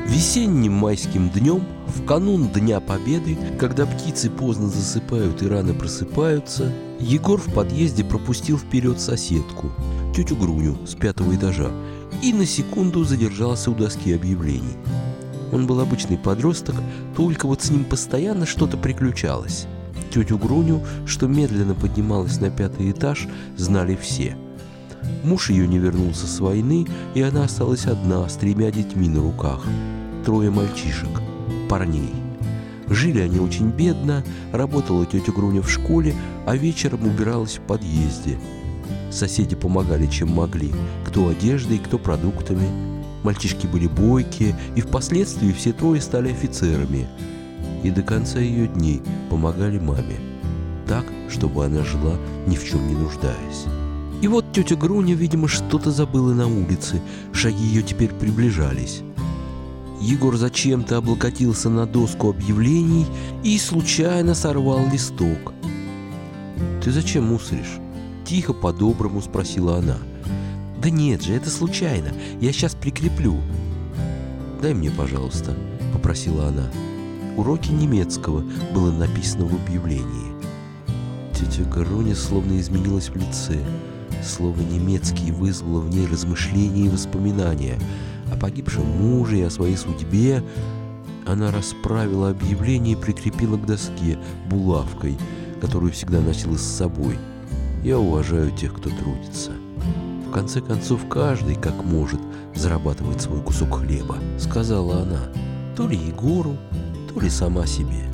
Весенним майским днем, в канун Дня Победы, когда птицы поздно засыпают и рано просыпаются, Егор в подъезде пропустил вперед соседку, тетю Груню с 5-го этажа, и на секунду задержался у доски объявлений. Он был обычный подросток, только вот с ним постоянно что-то приключалось. Тетю Груню, что медленно поднималась на 5-й этаж, знали все. Муж ее не вернулся с войны, и она осталась одна с 3 детьми на руках. 3 мальчишек, парней. Жили они очень бедно, работала тетя Груня в школе, а вечером убиралась в подъезде. Соседи помогали, чем могли, кто одеждой, кто продуктами. Мальчишки были бойкие, и впоследствии все 3 стали офицерами. И до конца ее дней помогали маме. Так, чтобы она жила, ни в чем не нуждаясь. И вот тетя Груня, видимо, что-то забыла на улице, шаги ее теперь приближались. Егор зачем-то облокотился на доску объявлений и случайно сорвал листок. «Ты зачем мусоришь?» — тихо, по-доброму спросила она. «Да нет же, это случайно, я сейчас прикреплю». «Дай мне, пожалуйста», — попросила она. «Уроки немецкого» было написано в объявлении. Тетя Груня словно изменилась в лице. Слово «немецкий» вызвало в ней размышления и воспоминания о погибшем муже и о своей судьбе. Она расправила объявление и прикрепила к доске булавкой, которую всегда носила с собой. «Я уважаю тех, кто трудится. В конце концов, каждый, как может, зарабатывает свой кусок хлеба», — сказала она, то ли Егору, то ли сама себе.